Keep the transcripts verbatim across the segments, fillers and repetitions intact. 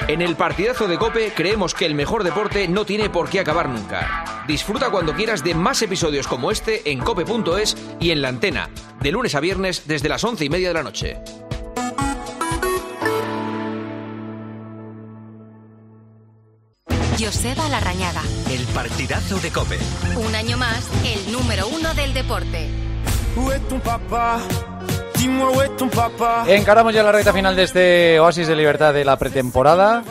En el partidazo de COPE creemos que el mejor deporte no tiene por qué acabar nunca. Disfruta cuando quieras de más episodios como este en cope punto es y en La Antena, de lunes a viernes desde las once y media de la noche. Joseba Larrañaga. El partidazo de COPE. Un año más, el número uno del deporte. Encaramos ya la recta final de este oasis de libertad de la pretemporada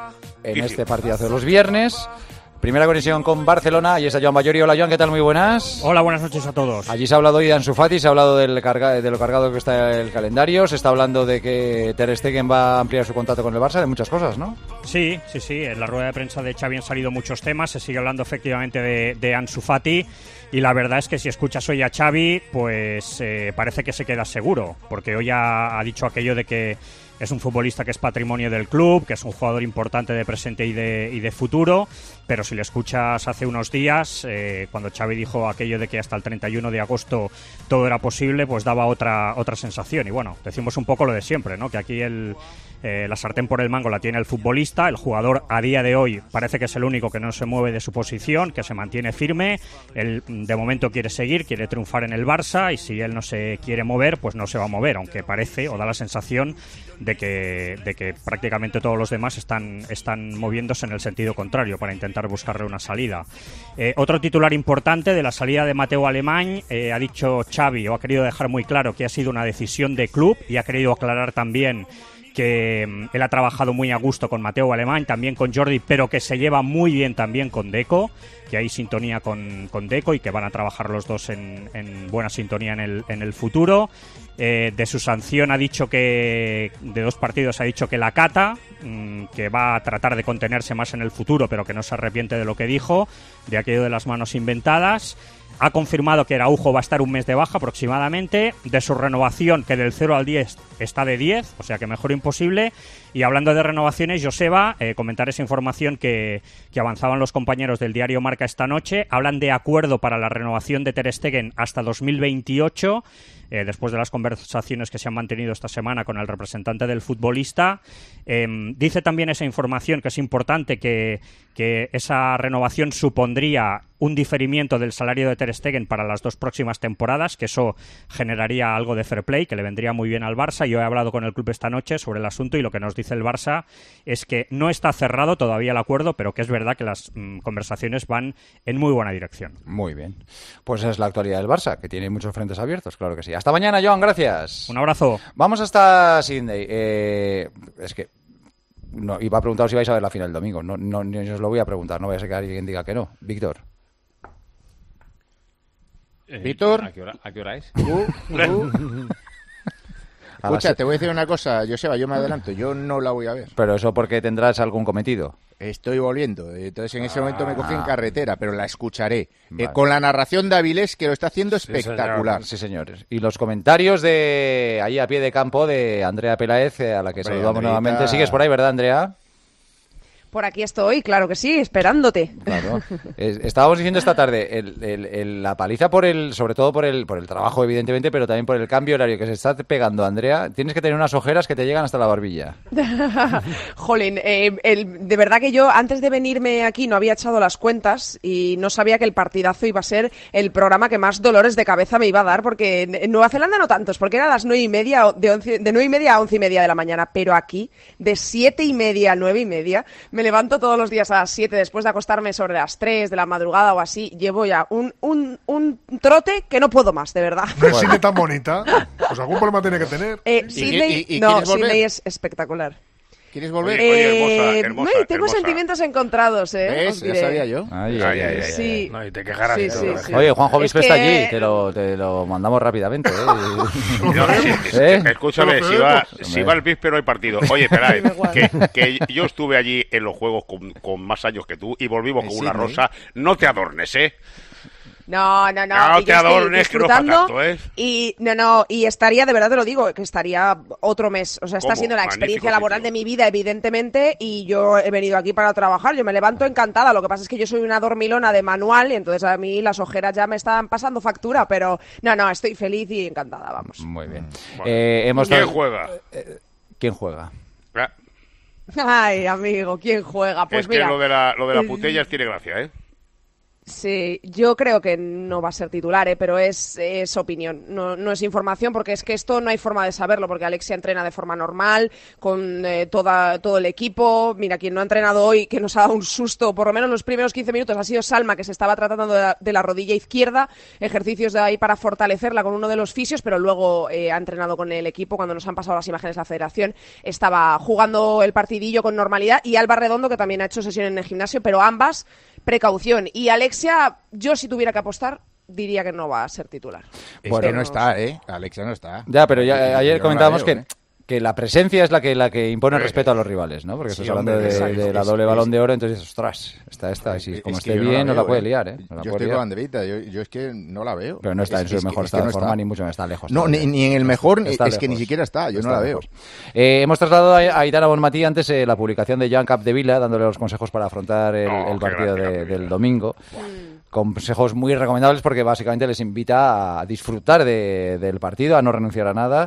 en este partidazo de los viernes. Primera conexión con Barcelona, y está Joan Ballori. Hola Joan, ¿qué tal? Muy buenas. Hola, buenas noches a todos. Allí se ha hablado hoy de Ansu Fati, se ha hablado del carga, de lo cargado que está el calendario, se está hablando de que Ter Stegen va a ampliar su contrato con el Barça, de muchas cosas, ¿no? Sí, sí, sí, en la rueda de prensa de Xavi han salido muchos temas, se sigue hablando efectivamente de, de Ansu Fati, y la verdad es que si escuchas hoy a Xavi, pues eh, parece que se queda seguro, porque hoy ha, ha dicho aquello de que es un futbolista que es patrimonio del club, que es un jugador importante de presente y de, y de futuro, pero si le escuchas hace unos días, eh, cuando Xavi dijo aquello de que hasta el treinta y uno de agosto todo era posible, pues daba otra otra sensación. Y bueno, decimos un poco lo de siempre, ¿no? Que aquí el, eh, la sartén por el mango la tiene el futbolista, el jugador a día de hoy parece que es el único que no se mueve de su posición, que se mantiene firme, él de momento quiere seguir, quiere triunfar en el Barça, y si él no se quiere mover, pues no se va a mover, aunque parece o da la sensación de que, de que prácticamente todos los demás están, están moviéndose en el sentido contrario para intentar buscarle una salida. Eh, otro titular importante de la salida de Mateu Alemany, eh, ha dicho Xavi, o ha querido dejar muy claro que ha sido una decisión de club, y ha querido aclarar también que um, él ha trabajado muy a gusto con Mateu Alemany, también con Jordi, pero que se lleva muy bien también con Deco, que hay sintonía con, con Deco y que van a trabajar los dos en, en buena sintonía en el, en el futuro. Eh, de su sanción ha dicho que, de dos partidos ha dicho que la cata, mmm, que va a tratar de contenerse más en el futuro, pero que no se arrepiente de lo que dijo, de aquello de las manos inventadas. Ha confirmado que Araujo va a estar un mes de baja aproximadamente, de su renovación, que del cero al diez está de diez, o sea que mejor imposible. Y hablando de renovaciones, Joseba, eh, comentar esa información que, que avanzaban los compañeros del diario Marca esta noche. Hablan de acuerdo para la renovación de Ter Stegen hasta dos mil veintiocho, eh, después de las conversaciones que se han mantenido esta semana con el representante del futbolista. Eh, dice también esa información, que es importante, que, que esa renovación supondría un diferimiento del salario de Ter Stegen para las dos próximas temporadas, que eso generaría algo de fair play, que le vendría muy bien al Barça. Yo he hablado con el club esta noche sobre el asunto, y lo que nos dice el Barça es que no está cerrado todavía el acuerdo, pero que es verdad que las mm, conversaciones van en muy buena dirección. Muy bien. Pues es la actualidad del Barça, que tiene muchos frentes abiertos, claro que sí. Hasta mañana, Joan, gracias. Un abrazo. Vamos hasta Sydney. Eh, es que no, iba a preguntaros si vais a ver la final el domingo. No, no, ni os lo voy a preguntar, no vaya a ser que alguien diga que no. Víctor. Eh, Víctor. ¿A qué hora, a qué hora es? Uh, uh. Escucha, te voy a decir una cosa, Joseba, yo me adelanto, yo no la voy a ver. Pero eso porque tendrás algún cometido. Estoy volviendo, entonces en ese momento me cogí en carretera, pero la escucharé. Vale. Eh, con la narración de Avilés, que lo está haciendo espectacular. Sí, señores. Y los comentarios de ahí a pie de campo de Andrea Peláez, a la que Hombre, saludamos Andreita... nuevamente. ¿Sigues por ahí, verdad, Andrea? Por aquí estoy, claro que sí, esperándote. Claro. Eh, estábamos diciendo esta tarde el, el, el, la paliza por el, sobre todo por el, por el trabajo, evidentemente, pero también por el cambio horario que se está pegando, Andrea. Tienes que tener unas ojeras que te llegan hasta la barbilla. Jolín, eh, el, de verdad que yo antes de venirme aquí no había echado las cuentas y no sabía que el partidazo iba a ser el programa que más dolores de cabeza me iba a dar, porque en Nueva Zelanda no tantos, porque era a las nueve y media, de, once, de nueve y media a once y media de la mañana, pero aquí de siete y media a nueve y media me levanto todos los días a las siete después de acostarme sobre las tres de la madrugada o así. Llevo ya un, un, un trote que no puedo más, de verdad. No es Sydney tan bonita. Pues algún problema tiene que tener. Eh, Sydney, y, y, y no, Sydney es espectacular. ¿Quieres volver? Eh, oye, hermosa, hermosa, no, tengo hermosa. sentimientos encontrados, ¿eh? ¿Ves? Ya sabía yo. Ay, ay, ay, ay, sí. No, y te quejarás. Sí, ¿no? sí, sí. Oye, Juanjo Vispe es está que... allí, te lo, te lo mandamos rápidamente. ¿eh? No, sí, ¿Eh? Escúchame, si va, si va el víspero hay partido. Oye, espera, que, que yo estuve allí en los juegos con, con más años que tú y volvimos con una rosa. No te adornes, ¿eh? No, no, no. No y te adornes, que no para tanto, ¿eh? Y, no, no, y estaría, de verdad te lo digo, que estaría otro mes. O sea, está ¿Cómo? siendo la Magnífico experiencia laboral sitio. de mi vida, evidentemente, y yo he venido aquí para trabajar. Yo me levanto encantada. Lo que pasa es que yo soy una dormilona de manual y entonces a mí las ojeras ya me están pasando factura, pero no, no, estoy feliz y encantada, vamos. Muy bien. Bueno. Eh, hemos ¿Quién dado- juega? Eh, ¿Quién juega? Ah, Ay, amigo, ¿quién juega? Pues es mira, que lo de la, lo de la Putellas tiene gracia, ¿eh? Sí, yo creo que no va a ser titular, ¿eh? Pero es, es opinión, no, no es información, porque es que esto no hay forma de saberlo, porque Alexia entrena de forma normal, con eh, toda, todo el equipo. Mira, quien no ha entrenado hoy, que nos ha dado un susto, por lo menos los primeros quince minutos, ha sido Salma, que se estaba tratando de la, de la rodilla izquierda, ejercicios de ahí para fortalecerla con uno de los fisios, pero luego eh, ha entrenado con el equipo. Cuando nos han pasado las imágenes de la federación, estaba jugando el partidillo con normalidad, y Alba Redondo, que también ha hecho sesión en el gimnasio, pero ambas precaución. Y Alexia, yo si tuviera que apostar, diría que no va a ser titular. Bueno, pero no está, ¿eh? Alexia no está. Ya, pero ya, ayer yo comentábamos no veo, que, ¿eh? que la presencia es la que la que impone el respeto a los rivales, ¿no? Porque Sí, estás hablando hombre, de, exacto. de la Es- doble es- balón de oro, entonces dices, ostras, está esta, y si Es como que esté yo no bien, la no la veo, puede ¿eh? liar, ¿eh? No la Yo puede estoy liar. con Anderita, yo, yo es que no la veo. Pero no está Es- en su es que- mejor es que estado no de forma, está. ni mucho menos, está lejos. No, todavía. ni, ni en el mejor, ni- Está es que ni lejos. siquiera está, yo Está no la lejos. veo. Eh, hemos trasladado a a Aitana Bonmatí antes eh, la publicación de Joan Capdevila, dándole los consejos para afrontar el, Oh, el qué partido gracia, de- Capdevila. del domingo. Consejos muy recomendables porque básicamente les invita a disfrutar de- del partido, a no renunciar a nada.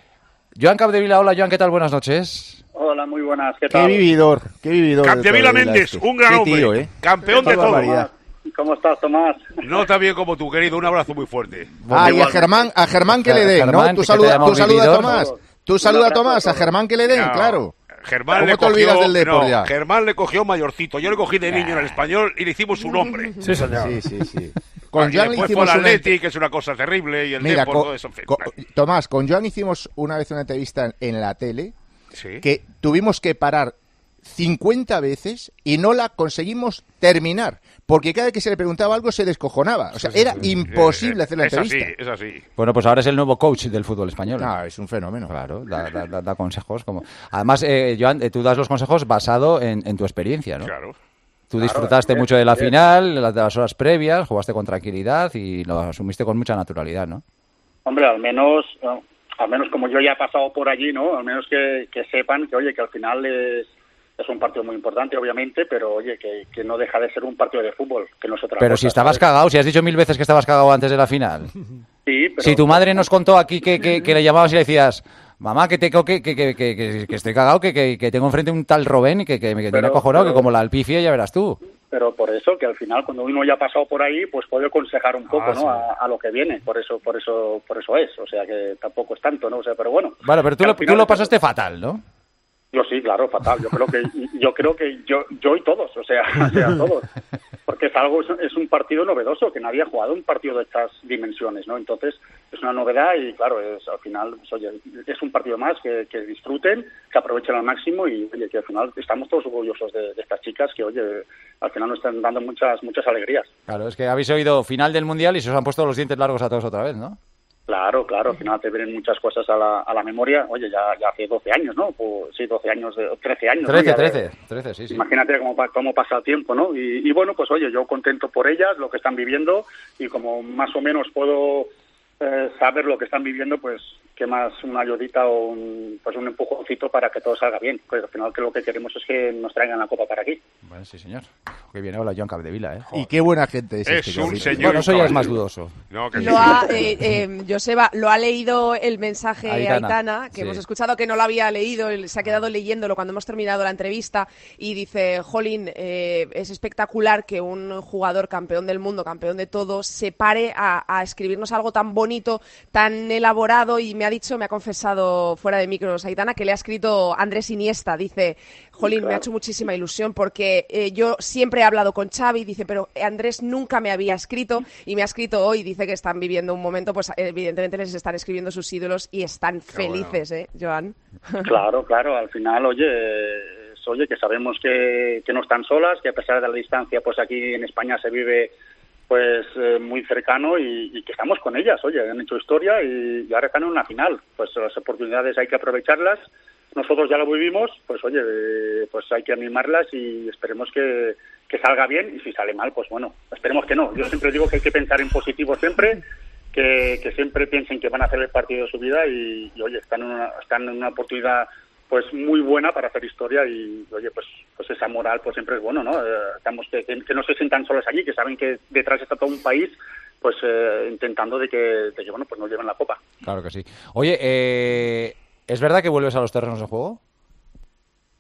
Joan Capdevila, hola Joan, ¿qué tal? Buenas noches. Hola, muy buenas. ¿Qué Qué tal? vividor, qué vividor. Capdevila de todo Méndez, este. un gran Qué hombre, tío, ¿eh? campeón Qué de todo. barbaridad. ¿Cómo estás, Tomás? No tan bien como tú, querido, un abrazo muy fuerte. Ah, y a Igualmente. Germán, a Germán que le den, Germán, ¿no? Tú que saluda, te llama tú saluda a vividor. Tomás. Tú Un saluda a abrazo Tomás, a a todos. Germán que le den, No. claro. Germán ¿Cómo le te cogió, olvidas del Depor no, ya? Germán le cogió mayorcito. Yo le cogí de niño en el español y le hicimos su nombre. Sí, señor. Sí, sí, sí. Con Y Joan después fue hicimos el una... Atleti, que es una cosa terrible, y el Mira, Depor, co- todo eso. en fin. co- Tomás, con Joan hicimos una vez una entrevista en, en la tele Sí. que tuvimos que parar cincuenta veces y no la conseguimos terminar, porque cada vez que se le preguntaba algo se descojonaba. O sea, era imposible hacer la es entrevista. así, es así. Bueno, pues ahora es el nuevo coach del fútbol español. No, es un fenómeno. Claro, da, da- da- da consejos. Como... Además, eh, Joan, eh, tú das los consejos basado en, en tu experiencia, ¿no? Claro. Tú Claro, disfrutaste así es, mucho de la así es. final, de las, de las horas previas, jugaste con tranquilidad y lo asumiste con mucha naturalidad, ¿no? Hombre, al menos, no, al menos como yo ya he pasado por allí, ¿no? Al menos que, que sepan que, oye, que al final es, es un partido muy importante, obviamente, pero, oye, que, que no deja de ser un partido de fútbol, que no es otra Pero cosa, si estabas ¿sabes? cagado, si has dicho mil veces que estabas cagado antes de la final. Sí, pero... Si tu madre nos contó aquí que, que, que le llamabas y le decías, mamá, que, te, que, que, que, que, que- que estoy cagado, que, que, que tengo enfrente un tal Robén y que, que me que tiene Pero- acojonado, que pero- como la alpifie ya verás tú. Pero por eso, que al final, cuando uno ya ha pasado por ahí, pues puede aconsejar un poco, Ah, ¿no? sí. A, a lo que viene. Por eso, por eso, por eso es. O sea, que tampoco es tanto, ¿no? O sea, pero bueno. Bueno, pero tú que lo, al tú final lo es- pasaste fatal, ¿no? Yo sí, claro, fatal. Yo creo que yo creo que yo yo y todos, o sea, o sea, todos, porque es algo es un partido novedoso que nadie ha jugado un partido de estas dimensiones, ¿no? Entonces es una novedad y claro, es al final, pues, oye, es un partido más que, que disfruten, que aprovechen al máximo y oye, que al final estamos todos orgullosos de, de estas chicas que oye, al final nos están dando muchas muchas alegrías. Claro, es que habéis oído final del Mundial y se os han puesto los dientes largos a todos otra vez, ¿no? Claro, claro, al final te vienen muchas cosas a la, a la memoria. Oye, ya, ya hace doce años, ¿no? Pues, sí, doce años, de, trece años. ¿no? Trece, Ya de- trece, trece, sí, sí. Imagínate cómo, pa- cómo pasa el tiempo, ¿no? Y, y bueno, pues oye, yo contento por ellas, lo que están viviendo, y como más o menos puedo eh, saber lo que están viviendo, pues que más una ayudita o un, pues un empujoncito para que todo salga bien. Pues al final que lo que queremos es que nos traigan la copa para aquí. Bueno, sí, señor. Qué bien habla Joan Capdevila, ¿eh? Y qué buena gente es, Es este un cabrito. señor. Bueno, eso ya es caballero. más dudoso. No, que Lo ha, eh, eh, Joseba, lo ha leído el mensaje Aitana, Aitana, que sí. hemos escuchado que no lo había leído, él se ha quedado leyéndolo cuando hemos terminado la entrevista y dice, Jolín, eh, es espectacular que un jugador campeón del mundo, campeón de todo, se pare a, a escribirnos algo tan bonito, tan elaborado, y me ha dicho, me ha confesado fuera de micros Aitana, que le ha escrito Andrés Iniesta, dice, Jolín, me ha hecho muchísima ilusión porque eh, yo siempre he hablado con Xavi, dice, pero Andrés nunca me había escrito y me ha escrito hoy, dice que están viviendo un momento, pues evidentemente les están escribiendo sus ídolos y están felices, ¿eh, Joan? Claro, claro, al final, oye, es, oye, que sabemos que, que no están solas, que a pesar de la distancia, pues aquí en España se vive pues eh, muy cercano y, y que estamos con ellas, oye, han hecho historia y, y ahora están en una final, pues las oportunidades hay que aprovecharlas, nosotros ya lo vivimos, pues oye, eh, pues hay que animarlas y esperemos que, que salga bien, y si sale mal, pues bueno, esperemos que no. Yo siempre digo que hay que pensar en positivo siempre, que, que siempre piensen que van a hacer el partido de su vida y, y oye, están en una, están en una oportunidad pues muy buena para hacer historia y oye, pues pues esa moral pues siempre es bueno, ¿no? Eh, estamos que, que, que no se sientan solas allí, que saben que detrás está todo un país pues eh, intentando de que, de que bueno, pues nos lleven la copa. Claro que sí. Oye, eh, ¿es verdad que vuelves a los terrenos de juego? Mm,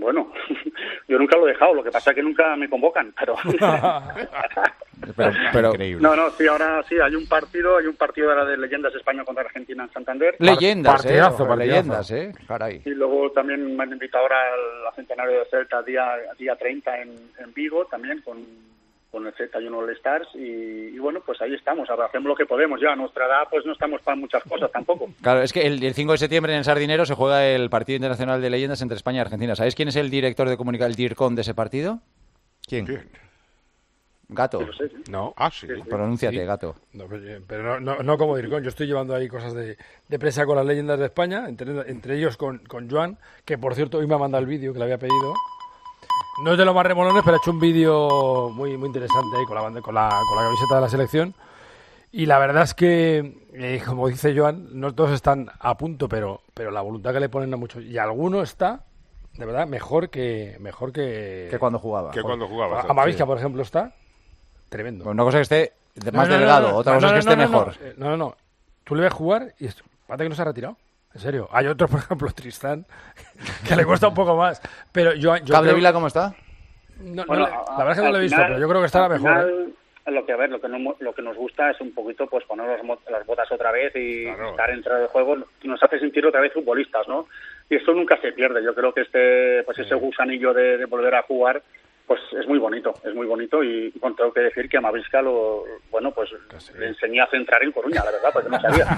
Bueno, yo nunca lo he dejado, lo que pasa es que nunca me convocan, pero... pero, pero... No, no, sí, ahora sí, hay un partido, hay un partido de la de Leyendas España contra Argentina en Santander. Leyendas, partidazo, eh, partidazo. leyendas, eh, caray. Y luego también me han invitado ahora al Centenario de Celta día, día treinta en, en Vigo, también con... con el Z y uno All Stars y, y bueno, pues ahí estamos, ahora hacemos lo que podemos ya, a nuestra edad pues no estamos para muchas cosas tampoco. Claro, es que el, el cinco de septiembre en el Sardinero se juega el partido internacional de leyendas entre España y Argentina. ¿Sabéis quién es el director de comunicación, el DIRCOM de ese partido? ¿Quién? ¿Quién? Gato. Yo lo sé, ¿sí? No. Ah, sí. Pronúnciate, Sí. Gato. No, pero no, no, no como DIRCOM, yo estoy llevando ahí cosas de, de prensa con las leyendas de España, entre, entre ellos con, con Joan, que por cierto hoy me ha mandado el vídeo que le había pedido. No es de los más remolones, pero ha hecho un vídeo muy muy interesante ahí con la, banda, con, la, con la camiseta de la selección. Y la verdad es que, eh, como dice Joan, no todos están a punto, pero pero la voluntad que le ponen a muchos. Y alguno está, de verdad, mejor que mejor que, que cuando jugaba. Que cuando jugaba. Amavisca, sí. por ejemplo, está tremendo. Una cosa que esté más no, no, delgado, no, no, otra no, cosa no, es que esté no, no, mejor. No, no, no. Tú le ves jugar y parece que no se ha retirado. En serio. Hay otro, por ejemplo, Tristán, que le cuesta un poco más. Pero yo, yo ¿Capdevila creo... cómo está? No, Bueno, no le- la verdad es que no lo he visto, final- pero yo creo que estará al mejor. ¿eh? final, Lo que a ver, lo que, no, lo que nos gusta es un poquito pues poner las, mo- las botas otra vez y Claro. estar dentro del juego, nos hace sentir otra vez futbolistas, ¿no? Y esto nunca se pierde. Yo creo que este, pues ese gusanillo de, de volver a jugar, pues es muy bonito, es muy bonito y bueno, tengo que decir que a Amavisca lo, bueno, pues le enseñé a centrar en Coruña, la verdad, porque no sabía.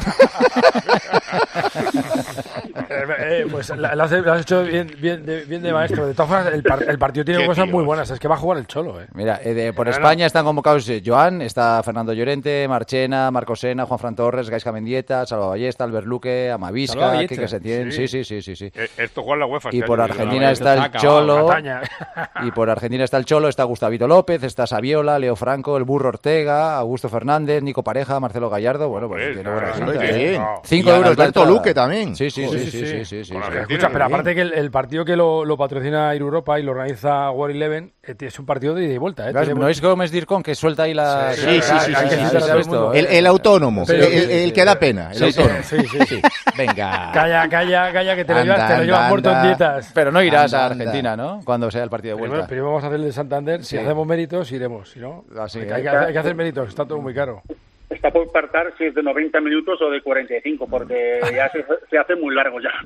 Eh, eh, pues la- lo has, lo has hecho bien, bien, de, bien de maestro. De todas formas, el, par- el partido tiene Qué cosas tío. muy buenas. Es que va a jugar el Cholo, ¿eh? Mira, eh, de- por No, no. España están convocados eh, Joan, está Fernando Llorente, Marchena, Marcos Sena, Juan Fran Torres, Gaisca Mendieta, Salva Ballesta, Albert Luque, Salva Amavisca, Ballesta. Quique Setién, sí, Sí. sí, sí, sí, sí. Eh, Esto juega en la UEFA. Y este por año, Argentina ¿no? está el se ha acabado, Cholo, Cataña. y por Argentina está el Cholo, está Gustavito López, está Saviola, Leo Franco, el Burro Ortega, Augusto Fernández, Nico Pareja, Marcelo Gallardo, bueno, pues Hombre, tiene buena claro, pinta, Muy ¿eh? bien. No. Cinco Y a euros la Alberto entrada. Luque también. Sí, sí, Joder, sí, sí, sí, sí, sí. sí, sí, Con sí. Argentina. Escucha, pero bien. aparte que el, el partido que lo, lo patrocina Air Europa y lo organiza War Eleven eh, es un partido de ida y vuelta, ¿eh? Claro, Tiene ¿no es Gómez Dircon que suelta ahí la... Sí, sí, sí, hay sí, que sí, citar sí, a todo el sí, mundo. El, el autónomo, Pero- el, el- el que da pena, el Sí, sí. autónomo. Sí, sí, sí. Venga. Calla, calla, calla, que te lo Anda, llevas, te lo llevas anda, muerto en anda. dietas. Pero no irás Anda, a anda. Argentina, ¿no? Cuando sea el partido de Primero, vuelta. primero vamos a hacer el de Santander. Si Sí. hacemos méritos, iremos. Si no, Así hay, es. que, hay que hacer- hay que hacer méritos. Está todo muy caro. Está por partar si es de noventa minutos o de cuarenta y cinco, porque ya se, se hace muy largo ya.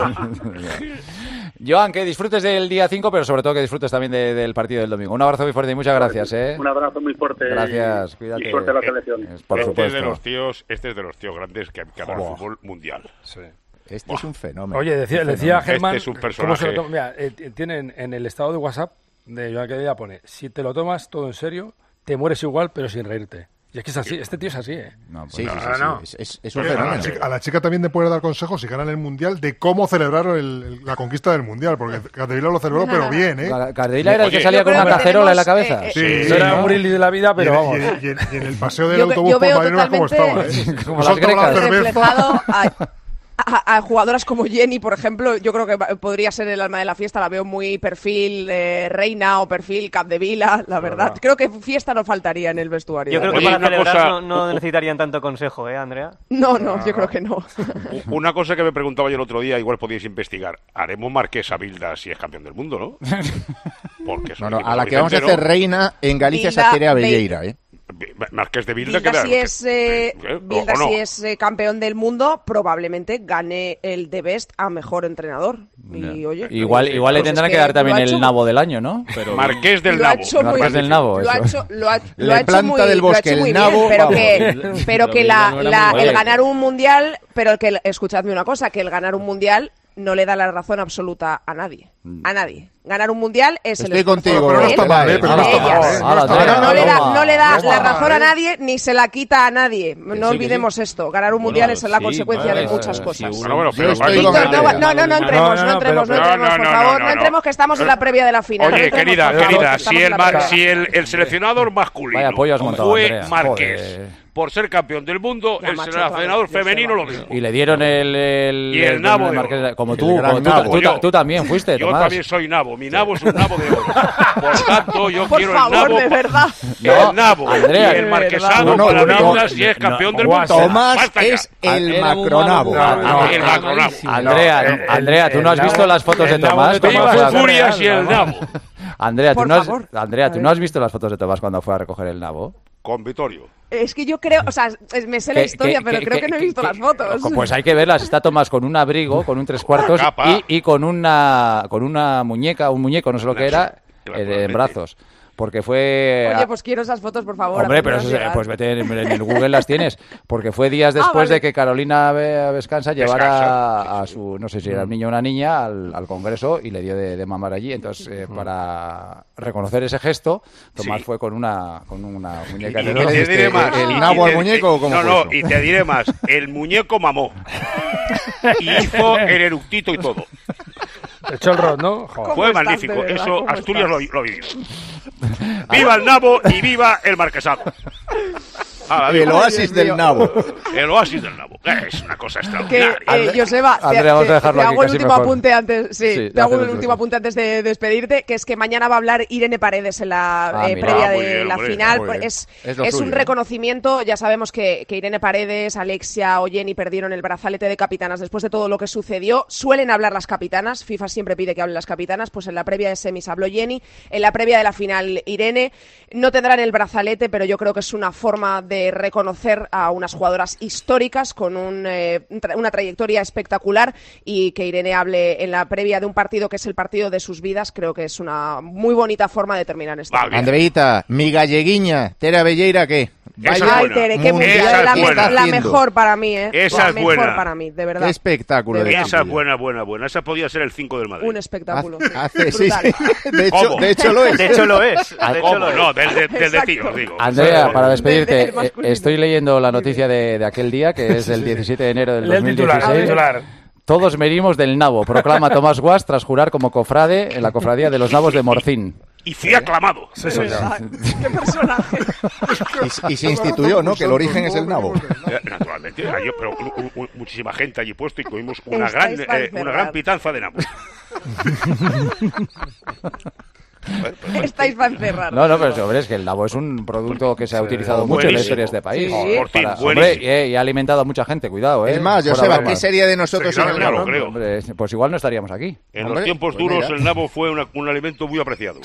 Joan, que disfrutes del día cinco, pero sobre todo que disfrutes también de- del partido del domingo. Un abrazo muy fuerte y muchas gracias, ¿eh? Un abrazo muy fuerte. Gracias, y- cuídate. Y suerte a la Eh, selección. eh, Por este supuesto. es de los tíos, este es de los tíos grandes que, que hablan Joder. fútbol mundial. Este es un fenómeno. Oye, decía, Un decía fenómeno. Germán, Este es un ¿cómo se personaje. lo toma? Mira, eh, t- tienen en el estado de WhatsApp de Joan Quedella pone, si te lo tomas todo en serio, te mueres igual, pero sin reírte. Y es que es así, este tío es así, ¿eh? No, pues Sí, sí, no. sí, no, sí, no. Es, es- es un Oye, a, la fenómeno. chica, a la chica también te puede dar consejos si ganan el Mundial de cómo celebrar el- el- la conquista del Mundial, porque Capdevila lo celebró, pero bien, ¿eh? Ca- Cardevila era el Oye, que salía yo con creo una que cacerola en la tenemos, cabeza. eh, Sí, No era ¿no? un Murili de la vida, Y pero en, vamos. y en- y en- y en el paseo del Yo ve- autobús yo por veo Madrid verás cómo estaba, totalmente ¿eh? como Soltaba las la grecas. cerveza. reflejado a, a- a jugadoras como Jenny, por ejemplo. Yo creo que va- podría ser el alma de la fiesta. La veo muy perfil eh, Reina o perfil Capdevila, la verdad. Creo que fiesta no faltaría en el vestuario. Yo creo que Oye, para una celebrar cosa- no, no necesitarían tanto consejo, ¿eh, Andrea? No, no, yo creo que no. Una cosa que me preguntaba yo el otro día, igual podíais investigar. Haremos Marqués a Bilda si es campeón del mundo, ¿no? Porque es un No, no, equipo a la que vamos a hacer vicentero. reina en Galicia es Bilda- a Tere Belleira, ¿eh? Marqués de Bilda, Bilda, que era- si es, eh, ¿Eh? Bilda ¿O no? si es eh, campeón del mundo, probablemente gane el The Best a mejor entrenador. Y oye, Igual, pues igual le es tendrán que, que dar lo también ha el hecho- nabo del año, ¿no? Pero... Marqués del lo ha Nabo. hecho muy Marqués del Nabo, lo ha eso. hecho, lo ha, lo Le ha hecho planta muy, del lo ha bosque hecho el muy nabo, bien, pero vamos. que, pero Pero que Bilda la, no era la- muy el bueno. ganar un mundial, pero que el- escuchadme una cosa, que el ganar un mundial no le da la razón absoluta a nadie, a nadie. Ganar un mundial es el Estoy esfuerzo contigo. Pero no de está él mal, ¿eh? y Pero no de está mal, ellas. ¿eh? Ahora, No, no, no le da, no le da Toma, la toma, razón a ¿eh? nadie ni se la quita a nadie. No sí, que olvidemos esto. Ganar un mundial es la sí, consecuencia vale, de muchas sí, cosas. sí, Bueno, bueno, Yo pero estoy vale, con Víctor, no, Andrea. no, no, no entremos, No, no no, entremos, no pero- entremos, no, por no, favor, no, no no. entremos que estamos en la previa de la final. No Oye, entremos, querida, por favor, querida, que estamos si en el, la ma- previa. si el, el seleccionador masculino Vaya pollo has montado, fue Andrea. Marqués Joder. por ser campeón del mundo, Ya, el macho, seleccionador Joseba. femenino lo mismo. Y le dieron el... el Y el el nabo de de Marqués de- oro. Como El tú, gran como tú, nabo. tú- Yo. tú también fuiste, Yo Tomás. también soy nabo, nabo. Mi nabo es un nabo de oro. Por tanto, yo Por quiero favor, el nabo. de verdad. El nabo. Andrea, y el marquesado no, no, para no, Nauna si es campeón no, del mundo. Tomás Basta ya. es el macronabo. No, no, el no, macronabo. Andrea, No, el- Andrea, ¿tú no has el visto nabo- las fotos de el nabo Tomás? de cuando Tomás fue a- Viva Asturias y el nabo. Andrea, ¿tú Por no, has, favor. Andrea, A ¿tú ver. no has visto las fotos de Tomás cuando fue a recoger el nabo? Con Vitorio. Es que yo creo, o sea, es- me sé la ¿Qué- historia, qué- pero qué- creo qué- que no he qué- visto qué- las fotos. Pues hay que verlas. Está Tomás con un abrigo, con un tres cuartos Capa. y, y con una con una muñeca, un muñeco, no sé lo que era, eh, de- en brazos. Porque fue... Oye, pues quiero esas fotos, por favor. Hombre, a pero mí me eso, van a pues llegar. vete en, en el Google las tienes, porque fue días después Ah, vale. de que Carolina Be- Vescanza llevara Vescanza. a su, no sé si era un niño o una niña, al, al Congreso y le dio de, de mamar allí. Entonces, eh, para reconocer ese gesto, Tomás Sí. fue con una con una muñeca Y de qué oro. le te diste? diré más. ¿El Y nabo te- al muñeco o cómo No, fue no, eso? y te diré más. El muñeco mamó. Y hizo el eructito y todo. Echó el rod, ¿no? Joder. Fue estás, magnífico. de verdad? Eso ¿Cómo Asturias lo, estás? lo vivió. ¡Viva el nabo y viva el marquesado! Hala, El viva. oasis del nabo. El oasis del nabo. Es una cosa Que, extraordinaria. eh, Joseba, te, Andrea, vamos a te- dejarlo te aquí, hago el casi último mejor. apunte antes, sí, Sí, te hago hacemos el último eso. apunte antes de despedirte, que es que mañana va a hablar Irene Paredes en la Ah, eh, mira. previa Ah, muy de bien, la hombre, final. muy bien. Es, Es lo es un suyo, ¿eh? reconocimiento, ya sabemos que, que Irene Paredes, Alexia o Jenny perdieron el brazalete de capitanas después de todo lo que sucedió. Suelen hablar las capitanas, FIFA siempre pide que hablen las capitanas, pues en la previa de semis habló Jenny, en la previa de la final Irene. No tendrán el brazalete, pero yo creo que es una forma de reconocer a unas jugadoras históricas con un, eh, tra- una trayectoria espectacular, y que Irene hable en la previa de un partido que es el partido de sus vidas, creo que es una muy bonita forma de terminar este Vale. Andreita, mi galleguiña, Tera Belleira, ¿qué? Esa es Ay, buena. Tere, qué Mundial mundial, Esa es la, me- buena. la haciendo. mejor para mí, ¿eh? Esa la es mejor buena. para mí, de verdad. Qué espectáculo. De de verdad. Esa es fútbol. buena, buena, buena. Esa podía ser el cinco del Madrid. Un espectáculo. Hace, sí, Brutal. sí. De hecho, ¿Cómo? de hecho lo es. De hecho lo es. De hecho ¿Cómo? lo es. No, del de, del de Exacto. tiros, digo. Andrea, para De- despedirte, del eh, masculino. estoy leyendo la noticia de, de aquel día, que es del diecisiete de enero del Lee el titular, el dos mil dieciséis. titular. Todos merimos del nabo, proclama Tomás Guas tras jurar como cofrade en la cofradía de los nabos de Morcín. Y fui aclamado. Sí, sí, sí. Qué personaje. Y, y se instituyó, ¿no? Que el origen es el nabo. Eh, Naturalmente, hay- pero u- u- muchísima gente allí puesto y comimos una gran, Estáis para eh, una encerrar. gran pitanza de nabo. Estáis para encerrar. No, no, pero hombre, es que el nabo es un producto que se ha utilizado mucho en la historia de este país. Sí. Por fin, Para- buenísimo. hombre, y, y ha alimentado a mucha gente, cuidado, ¿eh? Es más, Fuera Joseba, bromas. ¿qué sería de nosotros Sí, sin claro, el claro, nabo? creo. Hombre, pues igual no estaríamos aquí. En Hombre, los tiempos pues duros mira. el nabo fue una- un alimento muy apreciado.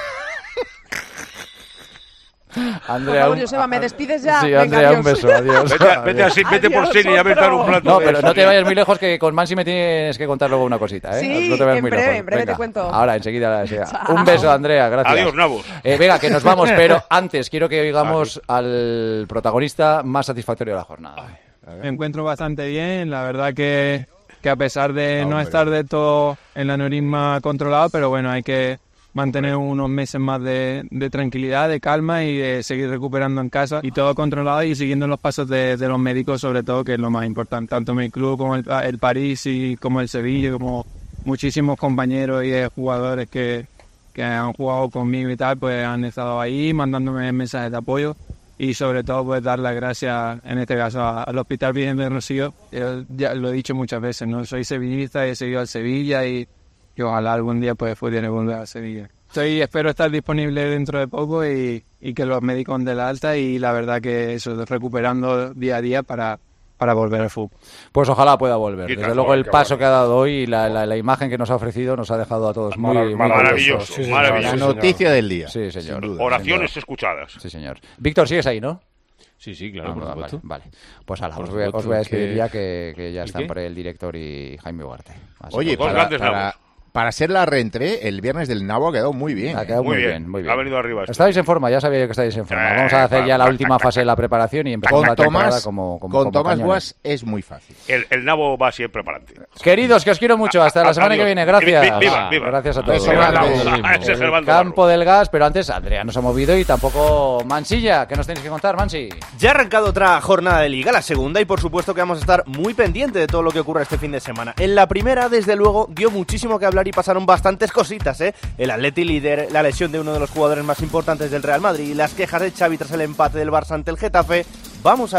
Andrea, Por favor, un- Joseba, ¿me despides ya? Sí, Venga, Andrea, un adiós. beso, adiós. Vete, a- vete así, vete por Adiós, Seni y a ver dar un otro. plato. No, de pero eso. no te vayas muy lejos, que con Mansi me tienes que contar luego una cosita, ¿eh? Sí, no te vayas en muy breve, lejos. en breve te Venga, cuento. Ahora, enseguida. enseguida. Chao. Un beso, Andrea, gracias. Adiós, nabos. Eh, venga, que nos vamos, pero antes quiero que oigamos al protagonista más satisfactorio de la jornada. Me encuentro bastante bien, la verdad que, que a pesar de no Hombre. estar de todo el aneurisma controlado, pero bueno, hay que mantener unos meses más de, de tranquilidad, de calma y de seguir recuperando en casa y todo controlado y siguiendo los pasos de, de los médicos, sobre todo, que es lo más importante, tanto mi club como el, el París y como el Sevilla, como muchísimos compañeros y de jugadores que, que han jugado conmigo y tal, pues han estado ahí mandándome mensajes de apoyo. Y sobre todo, pues dar las gracias, en este caso, a- al Hospital Virgen de Rocío. Yo ya lo he dicho muchas veces, ¿no? Soy sevillista y he seguido al Sevilla y, y ojalá algún día pues pudiera volver a Sevilla. Estoy, espero estar disponible dentro de poco y, y que los médicos den la alta y la verdad que eso, recuperando día a día para, para volver al fútbol. Pues ojalá pueda volver. Y Desde tanto, luego el qué paso bueno. que ha dado hoy y la, la- la imagen que nos ha ofrecido nos ha dejado a todos muy, muy Maravilloso, contentos. Sí, sí, maravilloso. La noticia del día. Sí, señor. Sin duda. Oraciones Sin escuchadas. duda. Sí, señor. Víctor, ¿sigues ahí, no? Sí, sí, claro, Ah, por vale, supuesto. vale. Pues ala, Por os voy, a- os supuesto, voy a despedir que- ya que, que ya ¿El están qué? por ahí el director y Jaime Ugarte. Así Oye, que- Dos para, grandes para, nabos. para ser la reentré, el viernes del nabo ha quedado muy bien. ha quedado Muy muy, bien. bien, muy bien. Ha venido arriba esto. Estáis en forma, ya sabía yo que estáis en forma. Eh, Vamos a hacer ya la va, última va, fase de la preparación y empezar Con la temporada Tomás, como, como con como Tomás cañones. Guas es muy fácil. El, el nabo va siempre para adelante. Queridos, que os quiero mucho. Hasta la A- semana adiós. que viene. Gracias. Vi- viva, viva. Gracias a todos. Beso grande. Ese es El Gerbaldo campo del gas, pero antes Andrea nos ha movido y tampoco Mansilla. ¿Qué nos tenéis que contar, Mansi? Ya ha arrancado otra jornada de Liga, la segunda, y por supuesto que vamos a estar muy pendientes de todo lo que ocurra este fin de semana. En la primera, desde luego, dio muchísimo que hablar y pasaron bastantes cositas, ¿eh? El Atleti líder, la lesión de uno de los jugadores más importantes del Real Madrid, las quejas de Xavi tras el empate del Barça ante el Getafe. Vamos a ver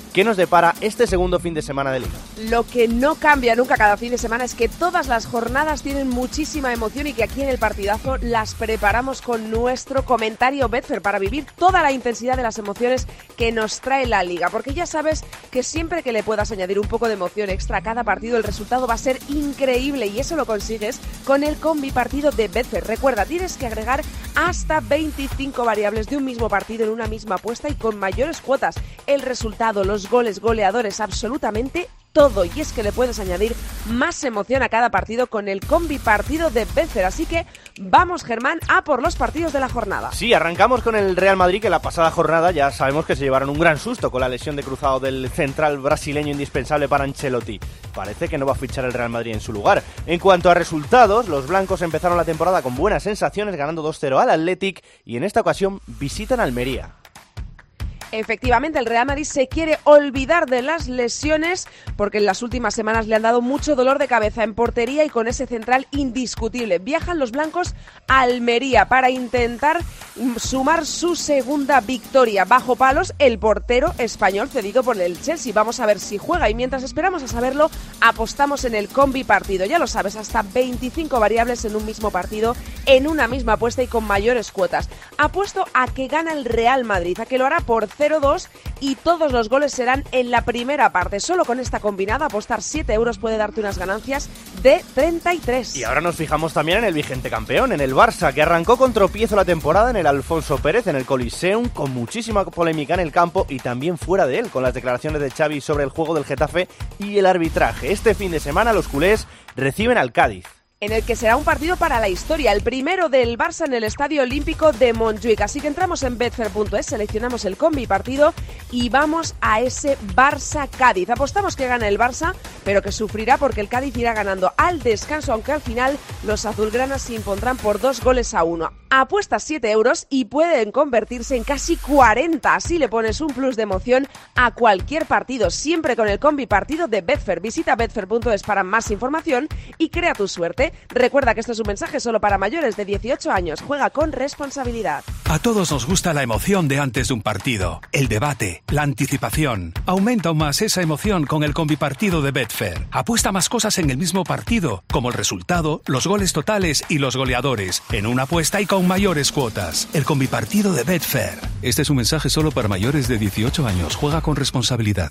¿Qué nos depara este segundo fin de semana de Liga? Lo que no cambia nunca cada fin de semana es que todas las jornadas tienen muchísima emoción y que aquí en el partidazo las preparamos con nuestro comentario Betfair para vivir toda la intensidad de las emociones que nos trae la Liga. Porque ya sabes que siempre que le puedas añadir un poco de emoción extra a cada partido, el resultado va a ser increíble y eso lo consigues con el combi partido de Betfair. Recuerda, tienes que agregar hasta veinticinco variables de un mismo partido en una misma apuesta y con mayores cuotas. El resultado, los goles, goleadores, absolutamente todo. Y es que le puedes añadir más emoción a cada partido con el combi partido de Betfair. Así que vamos, Germán, a por los partidos de la jornada. Sí, arrancamos con el Real Madrid, que la pasada jornada ya sabemos que se llevaron un gran susto con la lesión de cruzado del central brasileño indispensable para Ancelotti. Parece que no va a fichar el Real Madrid en su lugar. En cuanto a resultados, los blancos empezaron la temporada con buenas sensaciones, ganando dos cero al Athletic, y en esta ocasión visitan Almería. Efectivamente, el Real Madrid se quiere olvidar de las lesiones porque en las últimas semanas le han dado mucho dolor de cabeza en portería y con ese central indiscutible. Viajan los blancos a Almería para intentar sumar su segunda victoria. Bajo palos, el portero español cedido por el Chelsea. Vamos a ver si juega y mientras esperamos a saberlo, apostamos en el combi partido. Ya lo sabes, hasta veinticinco variables en un mismo partido, en una misma apuesta y con mayores cuotas. Apuesto a que gana el Real Madrid, a que lo hará por cero dos y todos los goles serán en la primera parte. Solo con esta combinada, apostar siete euros puede darte unas ganancias de treinta y tres. Y ahora nos fijamos también en el vigente campeón, en el Barça, que arrancó con tropiezo la temporada en el Alfonso Pérez, en el Coliseum, con muchísima polémica en el campo y también fuera de él, con las declaraciones de Xavi sobre el juego del Getafe y el arbitraje. Este fin de semana los culés reciben al Cádiz, en el que será un partido para la historia, el primero del Barça en el Estadio Olímpico de Montjuic. Así que entramos en betfair punto es, seleccionamos el combi partido y vamos a ese Barça-Cádiz. Apostamos que gana el Barça, pero que sufrirá porque el Cádiz irá ganando al descanso, aunque al final los azulgranas se impondrán por dos goles a uno. Apuestas siete euros y pueden convertirse en casi cuarenta. Así le pones un plus de emoción a cualquier partido, siempre con el combi partido de Betfair. Visita betfair punto es para más información y crea tu suerte. Recuerda que esto es un mensaje solo para mayores de dieciocho años. Juega con responsabilidad. A todos nos gusta la emoción de antes de un partido, el debate, la anticipación. Aumenta aún más esa emoción con el combipartido de Betfair. Apuesta más cosas en el mismo partido, como el resultado, los goles totales y los goleadores, en una apuesta y con mayores cuotas. El combipartido de Betfair. Este es un mensaje solo para mayores de dieciocho años. Juega con responsabilidad.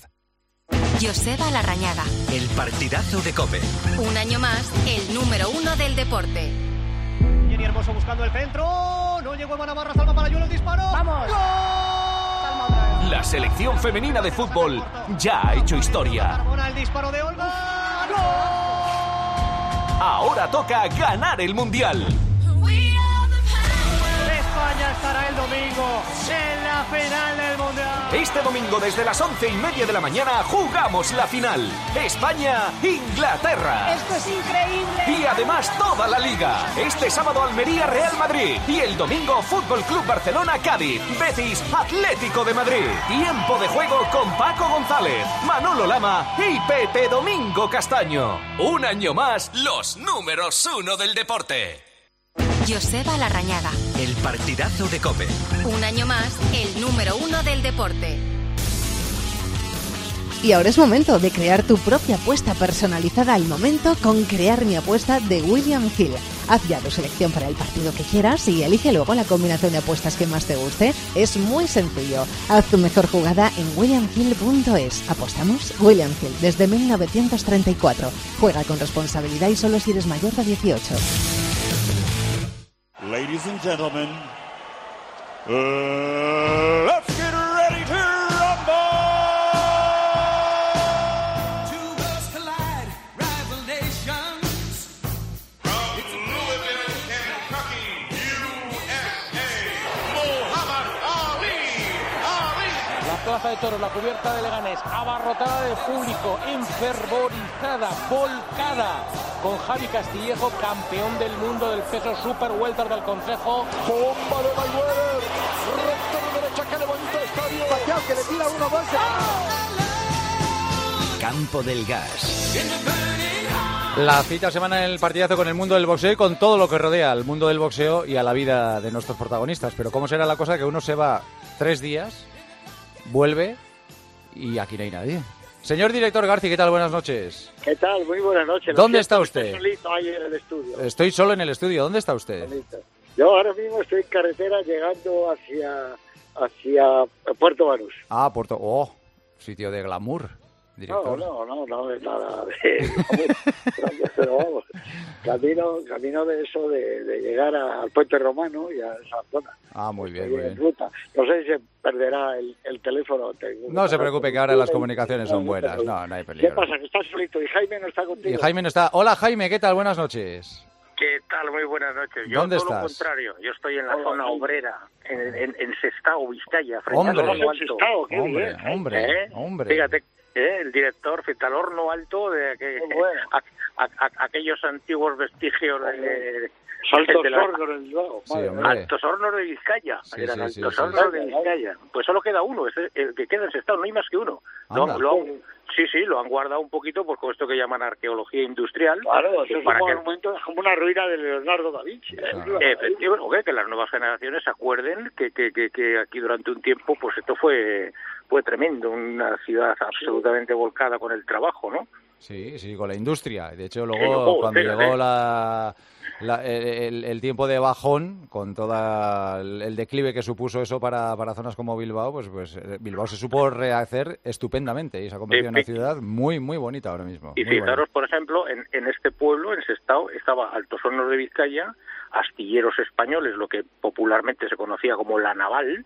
Joseba Larrañaga. El partidazo de COPE. Un año más, el número uno del deporte. Jenny Hermoso buscando el centro. No llegó Eva Navarra, salva para Yulo, el disparo. ¡Vamos! ¡Gol! La selección femenina de fútbol ya ha hecho historia. El disparo de Olga. ¡Gol! Ahora toca ganar el Mundial. España estará el domingo en la final del Mundial. Este domingo desde las once y media de la mañana jugamos la final. España-Inglaterra. ¡Esto es increíble! Y además toda la Liga. Este sábado Almería-Real Madrid. Y el domingo Fútbol Club Barcelona-Cádiz. Betis-Atlético de Madrid. Tiempo de juego con Paco González, Manolo Lama y Pepe Domingo Castaño. Un año más, los números uno del deporte. Joseba Larrañaga. El partidazo de COPE. Un año más, el número uno del deporte. Y ahora es momento de crear tu propia apuesta personalizada al momento con Crear mi apuesta de William Hill. Haz ya tu selección para el partido que quieras y elige luego la combinación de apuestas que más te guste. Es muy sencillo. Haz tu mejor jugada en william hill punto es. ¿Apostamos? William Hill, desde mil novecientos treinta y cuatro. Juega con responsabilidad y solo si eres mayor de dieciocho. Ladies and gentlemen, uh, let's get ready to rumble! Two worlds collide, rival nations. From Louisville, Kentucky, U S A, Muhammad Ali, Ali. La plaza de toros, la cubierta de Leganés, abarrotada de público, enfervorizada, volcada. Con Javi Castillejo, campeón del mundo del peso super welter del Consejo. Bomba de Mayweather, recto de derecha que levanta el estadio. Pacquiao que le tira uno más. Campo del Gas. La cita semana en el partidazo con el mundo del boxeo y con todo lo que rodea al mundo del boxeo y a la vida de nuestros protagonistas. Pero ¿cómo será la cosa que uno se va tres días, vuelve y aquí no hay nadie. Señor director Garci, ¿qué tal? Buenas noches. ¿Qué tal? Muy buenas noches. ¿Dónde está usted? Estoy solito ahí en el estudio. Estoy solo en el estudio. ¿Dónde está usted? Solito. Yo ahora mismo estoy en carretera llegando hacia, hacia Puerto Banús. Ah, Puerto... Oh, sitio de glamour, director. No, no, no, no es nada de glamour. Pero vamos, camino, camino de eso, de, de llegar a, al Puente Romano y a esa zona. Ah, muy bien, Estoy muy en bien. ruta. No sé si se perderá el, el teléfono. No se preocupe, que ahora las comunicaciones son buenas. No, no hay ¿Qué peligro. pasa? Que estás solito y Jaime no está contigo. Y Jaime no está. Hola, Jaime, ¿qué tal? Buenas noches. ¿Qué tal? Muy buenas noches. Yo ¿Dónde todo estás? lo contrario. Yo estoy en la Hola, zona Jaime. obrera, en, en, en Sestao, Vizcaya, frente Hombre. al horno alto. Sestao, qué Hombre, bien. hombre, ¿Eh? hombre. Fíjate, ¿eh? El director frente al horno alto de que, Muy bueno. a- a- a- aquellos antiguos vestigios de... Saltos de la- hornos en Bilbao. Sí, Madre hombre. mía. Altos Hornos de Vizcaya. Sí, Eran sí, Altos sí, sí, Hornos sí. de Vizcaya. Pues solo queda uno, es el que queda en Sestao, no hay más que uno. Lo, Anda. lo han- sí, sí, lo han guardado un poquito pues, con esto que llaman arqueología industrial. Claro, eso es para un que- monumento, es como una ruina de Leonardo da Vinci. ¿eh? Claro. Efectivamente, ok, que las nuevas generaciones se acuerden que, que, que, que aquí durante un tiempo pues esto fue fue tremendo, una ciudad absolutamente volcada con el trabajo, ¿no? Sí, sí, con la industria. De hecho, Sí, luego, luego, cuando fíjate. llegó la, la- el, el tiempo de bajón, con todo el, el declive que supuso eso para, para zonas como Bilbao, pues, pues eh, Bilbao se supo rehacer estupendamente y se ha convertido en una Sí, sí. ciudad muy, muy bonita ahora mismo. Y muy bonita. fijaros, por ejemplo, en, en este pueblo, en Sestao, estaba Altos Hornos de Vizcaya, astilleros españoles, lo que popularmente se conocía como la naval,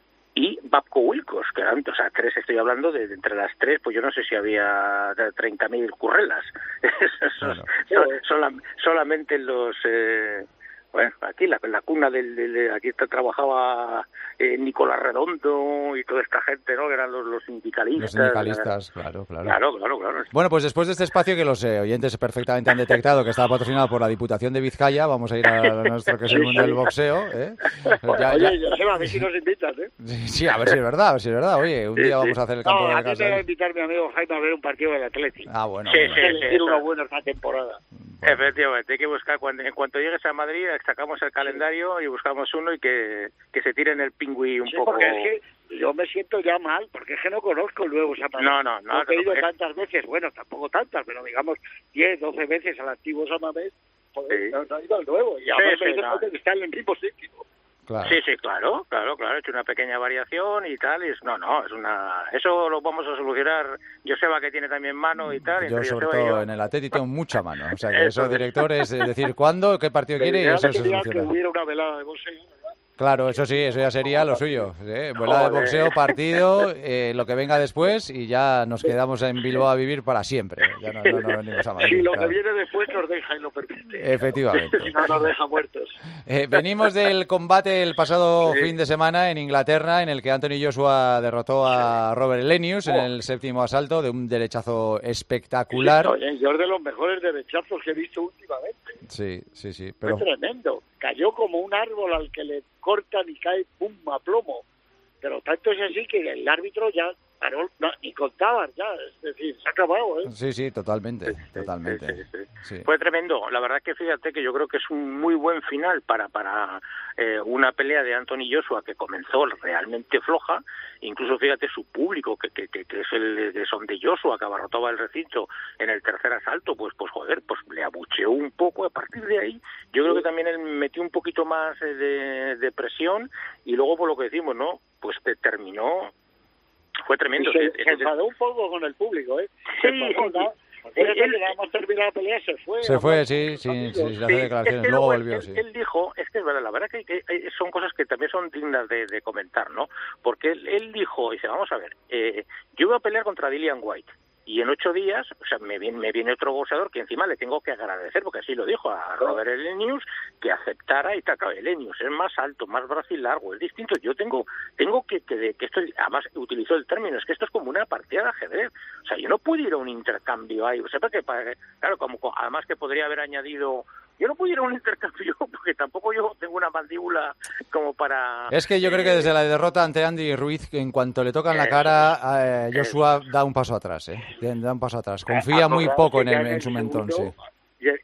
y Babco Wilcos, que eran, o sea, tres, estoy hablando de, de entre las tres, pues yo no sé si había treinta mil currelas. Claro. Sol- sola- solamente los... Eh, bueno, aquí la, la cuna del, del- aquí está- trabajaba eh, Nicolás Redondo y toda esta gente, ¿no? Que eran los, los sindicalistas. Los sindicalistas, claro, claro. Claro, claro, claro. Bueno, pues después de este espacio que los eh, oyentes perfectamente han detectado que estaba patrocinado por la Diputación de Vizcaya, vamos a ir a nuestro que es el mundo del boxeo. ¿eh? Ya- ya- Oye, Joseba, a ver si nos invitas, ¿eh? Sí, sí, a ver si es verdad, a ver si es verdad. Oye, un Sí, día sí. vamos a hacer el campo No, de a ti casa. te va a ahí. invitar mi amigo Jaime a ver un partido del Atleti. Ah, bueno. Sí, bueno. sí, Que sí, le tiene eso. uno bueno esta temporada. Efectivamente, hay que buscar, cuando, en cuanto llegues a Madrid, sacamos el calendario y buscamos uno y que, que se tire en el pingüí un Sí, poco. porque es que yo me siento ya mal, porque es que no conozco el nuevo San Mamés. No, no, no, He ido no, tantas veces, bueno, tampoco tantas, pero digamos diez, doce veces al antiguo San Mamés, joder, Sí. no, no he ido al nuevo. Y Sí, ahora sí, me dice no. que está en el mismo sitio. Claro. Sí, sí, claro, claro, claro, he hecho una pequeña variación y tal, y es, no, no, es una, eso lo vamos a solucionar, Joseba que tiene también mano y tal, Yo, entre sobre Joseba y todo, yo. en el Atleti tengo mucha mano. O sea, que Eso eso, es. director, es decir cuándo, qué partido quiere y Pero eso ya se quería que soluciona. hubiera una velada de boxeo. Claro, eso sí, eso ya sería lo suyo. ¿eh? Vuela de Joder. boxeo, partido, eh, lo que venga después y ya nos quedamos en Bilbao a vivir para siempre. Ya no, no, no venimos a Madrid. Si lo claro. que viene después nos deja y lo permite. Efectivamente. Si no nos deja muertos. Eh, venimos del combate el pasado Sí. fin de semana en Inglaterra, en el que Anthony Joshua derrotó a Robert Lenius en el séptimo asalto de un derechazo espectacular. Oye, yo es de los mejores derechazos que he visto últimamente. Sí, sí, sí. Fue Pero tremendo. Cayó como un árbol al que le cortan y cae pum a plomo. Pero tanto es así que el árbitro ya paró, no, ni contaban ya. Es decir, se ha acabado, ¿eh? sí, sí, totalmente, totalmente. sí, sí. Sí. Fue tremendo, la verdad que fíjate que yo creo que es un muy buen final para para eh, una pelea de Anthony Joshua que comenzó realmente floja, incluso fíjate su público que, que, que, que es el que son de Joshua, que abarrotaba el recinto en el tercer asalto, pues pues joder, pues le abucheó un poco. A partir de ahí yo creo que también él metió un poquito más eh, de, de presión y luego por lo que decimos, ¿no? Pues te terminó, fue tremendo. Y se, Eh, se eh, enfadó un poco con el público, ¿eh? Sí, Se enfadó, sí. ¿no? Fíjate Él- que nada más terminar la pelea se fue. Se fue, habló sí, con sus sí, amigos. sí, sin hacer Sí, declaraciones. es que Luego luego él- volvió, él, sí. él dijo, es que es verdad, la verdad que, que hay- son cosas que también son dignas de, de comentar, ¿no? Porque él, él dijo, dice, vamos a ver, eh, yo voy a pelear contra Dillian White y en ocho días, o sea, me viene, me viene otro boxeador que encima le tengo que agradecer, porque así lo dijo a Robert Elenius, que aceptara y tal. Claro, Elenius es más alto, más brazo y largo, es distinto. Yo tengo tengo que, que, que esto, además utilizó el término, es que esto es como una partida de ajedrez. O sea, yo no puedo ir a un intercambio ahí, o sea, porque, claro, como además que podría haber añadido, yo no puedo ir a un intercambio porque tampoco yo tengo una mandíbula como para... Es que yo creo que desde la derrota ante Andy Ruiz, que en cuanto le tocan la cara, eh, Joshua da un paso atrás, ¿eh? Da un paso atrás. Confía muy poco en, el, en su mentón, sí. Y,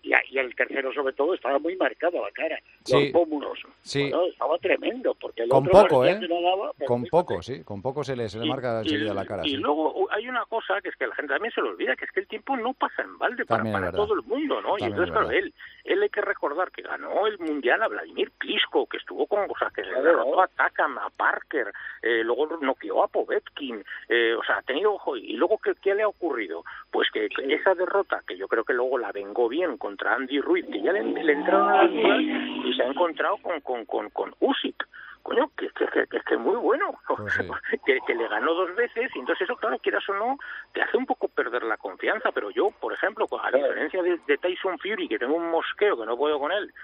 y, y el tercero sobre todo estaba muy marcado la cara, los Sí. pómulos. Sí. Bueno, estaba tremendo, porque el Con otro poco, parecía ¿eh? que no daba, pero Con fíjate. poco, sí. Con poco se le, se le Y- marca y- enseguida la cara. Y sí. luego uh, hay una cosa que es que la gente también se le olvida, que es que el tiempo no pasa en balde para, También es para verdad. todo el mundo, ¿no? Y También entonces, es claro, verdad. él, él hay que recordar que ganó el Mundial a Vladimir Klitschko, que estuvo con, o sea, que Claro. derrotó a Takam, a Parker, eh, luego noqueó a Povetkin, eh, o sea, ha tenido ojo. Y luego, ¿qué, qué le ha ocurrido? Pues que que esa derrota, que yo creo que luego la vengó bien contra Andy Ruiz, que ya le, le entraron a las dudas y se ha encontrado con, con, con, con Usyk. Coño, que, que, que, que es que es muy bueno, Pues sí. que, que le ganó dos veces y entonces eso, claro, quieras o no, te hace un poco perder la confianza, pero yo, por ejemplo, a diferencia de, de Tyson Fury, que tengo un mosqueo que no puedo con él,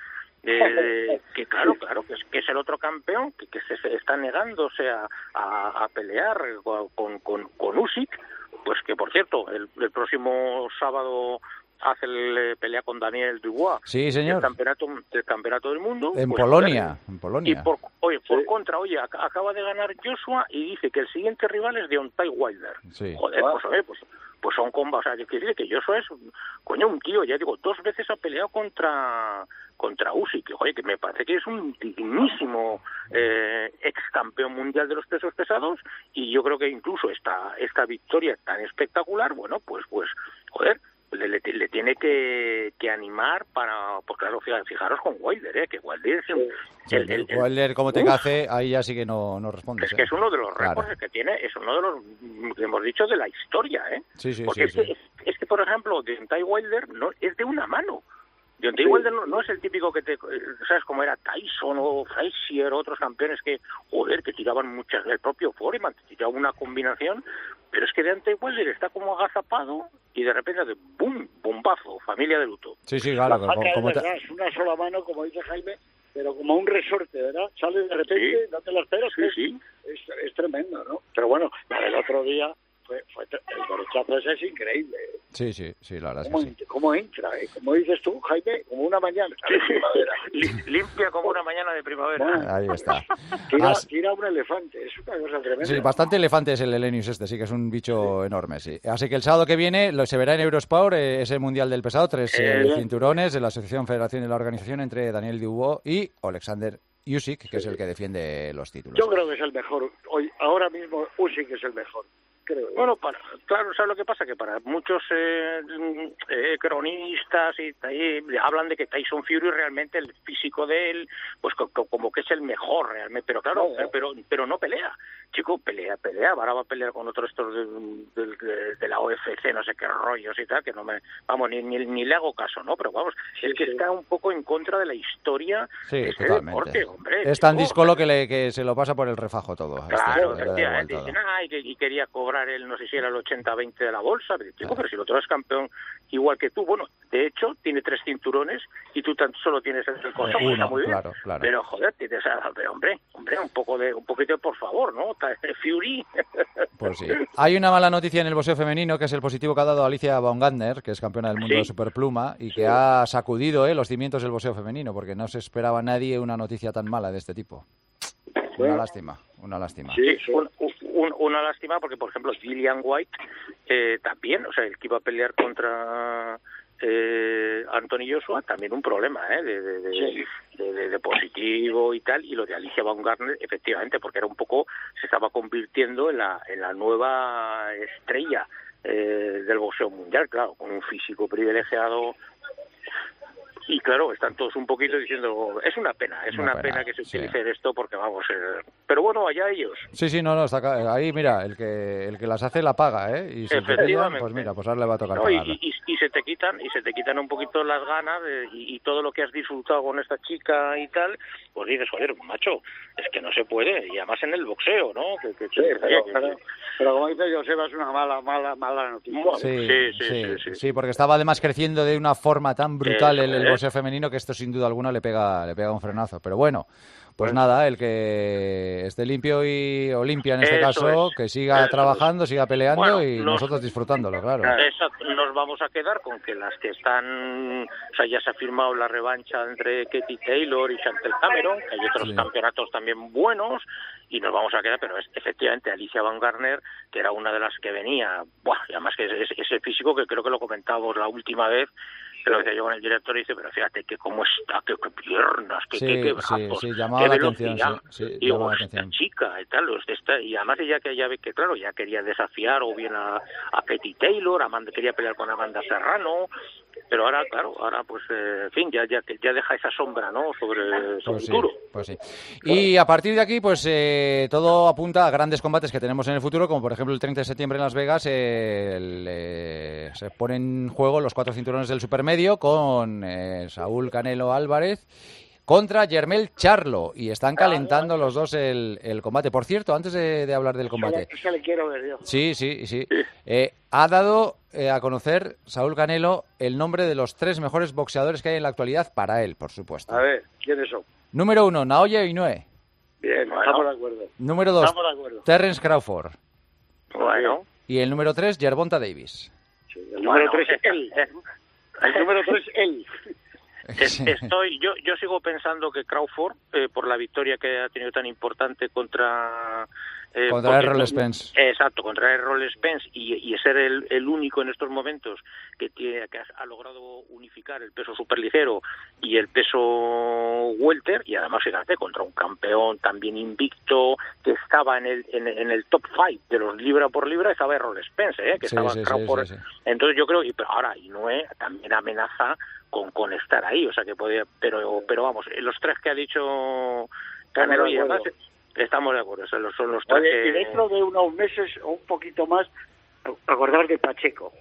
eh, que claro, claro, que es, que es el otro campeón, que, que se, se está negándose a, a, a pelear con, con, con Usyk, pues que, por cierto, el, el próximo sábado hace el, eh, pelea con Daniel Dubois, Sí, señor. el campeonato, el campeonato del mundo. En pues, Polonia, joder, en y Polonia. por, oye, por contra, oye, ac- acaba de ganar Joshua y dice que el siguiente rival es Deontay Wilder. Sí. Joder, pues oye, pues, pues son combos, o sea, que quiere decir que Joshua es, un- coño, un tío, ya digo, dos veces ha peleado contra contra Usyk, que oye, que me parece que es un dignísimo eh, ex campeón mundial de los pesos pesados, y yo creo que incluso esta esta victoria tan espectacular, bueno, pues pues, joder, le, le, le tiene que, que animar para, pues claro, fija- fijaros con Wilder, ¿eh? Que Wilder es un- Sí, el, el- el- Wilder, como te Uf, cace, ahí ya sí que no, no respondes. es que ¿eh? es uno de los Claro. récords que tiene, es uno de los, mm, que hemos dicho, de la historia, ¿eh? Sí, sí, Porque sí, es, sí. Que, es que, por ejemplo, Deontay Wilder no es de una mano. Deontay Sí. Wilder no, no es el típico que te, eh, ¿sabes? Como era Tyson o Frazier, otros campeones que, joder, que tiraban muchas, el propio Foreman te tiraba una combinación, pero es que Deontay Wilder está como agazapado y de repente hace ¡bum! Bombazo, familia de luto. Sí, sí, La claro. como- faca es como te- verdad, es una sola mano, como dice Jaime, pero como un resorte, ¿verdad? Sale de repente, Sí. no te lo esperas, Sí, que es- sí. Es, es tremendo, ¿no? Pero bueno, la del otro día, fue, fue tre- el derechazo ese es increíble. ¿eh? Sí, sí, sí, la verdad es ¿Cómo, que sí. ent- cómo entra? ¿eh? Como dices tú, Jaime, como una mañana. Sí, sí. Lim- Limpia como una mañana de primavera. Bueno. Ahí está. Tira, As- tira un elefante, es una cosa tremenda. Sí, bastante elefante es el Elenius este, sí que es un bicho enorme, sí. Así que el sábado que viene lo, se verá en Eurosport, eh, ese Mundial del Pesado, tres eh, Eh, cinturones de la Asociación Federación y la Organización entre Daniel Dubois y Alexander Usyk, que es el que defiende los títulos. Yo creo que es el mejor. Hoy, ahora mismo Usyk es el mejor. Creo. Bueno, para, claro, ¿sabes lo que pasa? Que para muchos eh, eh, cronistas y, y hablan de que Tyson Fury realmente el físico de él, pues co- co- como que es el mejor realmente, pero claro, No, no. pero pero no pelea, chico, pelea, pelea, ahora va a pelear con otros estos de, de- de- de la O F C, no sé qué rollos y tal, que no me, vamos, ni, ni, ni le hago caso, ¿no? Pero vamos, es que sí. está un poco en contra de la historia Sí, de este totalmente. deporte, hombre. Es tan chico. díscolo que, le, que se lo pasa por el refajo todo. a este, Claro, le da igual efectivamente. todo. Dicen, ay, que y quería cobrar el, no sé si era el ochenta veinte de la bolsa. Pero, chico, pero si el otro es campeón igual que tú. Bueno, de hecho, tiene tres cinturones y tú tan solo tienes el del consejo. Uno, está muy bien. claro, claro. Pero, joder, tienes a, pero, hombre, hombre, un poco de, un poquito, por favor, ¿no? Ta- Fury. Pues sí. Hay una mala noticia en el boxeo femenino, que es el positivo que ha dado Alicia Baumgartner, que es campeona del mundo Sí. de superpluma, y que ha sacudido eh, los cimientos del boxeo femenino, porque no se esperaba nadie una noticia tan mala de este tipo. Una Bueno. lástima, una lástima. Sí, un- un- una lástima porque, por ejemplo, Dillian White eh, también, o sea, el que iba a pelear contra eh, Anthony Joshua, también un problema, ¿eh? De, de, de, Sí. de- de- de positivo y tal, y lo de Alicia Baumgartner, efectivamente, porque era un poco, se estaba convirtiendo en la, en la nueva estrella eh, del boxeo mundial, claro, con un físico privilegiado. Y claro, están todos un poquito diciendo, es una pena, es Una una, pena, pena, que se sí. utilice esto porque vamos, eh, pero bueno, allá ellos. Sí, sí, no, no, está ca- ahí, mira, el que el que las hace la paga, ¿eh? Y si te pillan, Efectivamente. pues mira, pues ahora le va a tocar No, y, pagarla. y, y se te quitan y se te quitan un poquito las ganas de- y, y todo lo que has disfrutado con esta chica y tal, pues dices, joder, macho, es que no se puede, y además en el boxeo, ¿no? Que, que- Sí, que- pero, que- pero, pero como dice Joseba, es una mala, mala, mala noticia. Sí, sí, sí, sí, sí, sí. porque estaba además creciendo de una forma tan brutal Eso el, el es. boxeo femenino que esto sin duda alguna le pega le pega un frenazo. Pero bueno, pues nada, el que esté limpio y o limpia en este Eso caso, es. que siga Eso trabajando, siga peleando Bueno, y nos- nosotros disfrutándolo, claro. Exacto, nos vamos a quedar con que las que están, o sea, ya se ha firmado la revancha entre Katie Taylor y Chantel Cameron, que hay otros Sí. campeonatos también buenos, y nos vamos a quedar, pero es efectivamente Alicia Baumgartner, que era una de las que venía, buah, y además que es ese físico que creo que lo comentábamos la última vez, Lo decía yo con el director y dice, pero fíjate que cómo está, qué, qué piernas, qué, Sí, qué, qué sí, brazos, sí, llamaba qué la velocidad. atención, sí, sí, y digo, llamaba la esta atención. chica y tal, este, esta, y además ella que ya ve que, claro, ya quería desafiar o bien a, a Katie Taylor, Amanda, quería pelear con Amanda Serrano, pero ahora, claro, ahora pues, eh, en fin, ya, ya, ya deja esa sombra, ¿no?, sobre su Pues sí, futuro. pues sí. Y a partir de aquí, pues eh, todo apunta a grandes combates que tenemos en el futuro, como por ejemplo el treinta de septiembre en Las Vegas, eh, el, eh, se ponen en juego los cuatro cinturones del supermedio con eh, Saúl Canelo Álvarez contra Jermell Charlo, y están calentando los dos el, el combate. Por cierto, antes de, de hablar del combate, Eso le quiero ver yo. sí, sí, sí, eh, ha dado eh, a conocer Saúl Canelo el nombre de los tres mejores boxeadores que hay en la actualidad para él, por supuesto. A ver, ¿quiénes son? Número uno, Naoya Inoue. Bien, bueno, estamos de acuerdo. Número dos, Estamos de acuerdo. Terence Crawford. Bueno. Y el número tres, Gervonta Davis. Sí, el número tres es él. El número tres es él. Es- Estoy, yo, yo sigo pensando que Crawford, eh, por la victoria que ha tenido tan importante contra... eh, Contra porque- Errol Spence. Exacto, contra Errol Spence y, y ser el, el único en estos momentos que, tiene, que ha, ha logrado unificar el peso superligero y el peso welter, y además, fíjate, contra un campeón también invicto que estaba en el en, en el top five de los libra por libra, estaba Errol Spence, ¿eh? que Sí, estaba sí, sí, Crawford. sí, sí. Entonces yo creo, y pero ahora Inoue también amenaza con, con estar ahí, o sea que podía, pero pero vamos, los tres que ha dicho Canelo y Estamos de además estamos de acuerdo, son los, son los tres Oye, que... y dentro de unos meses o un poquito más, acordar de Pacheco.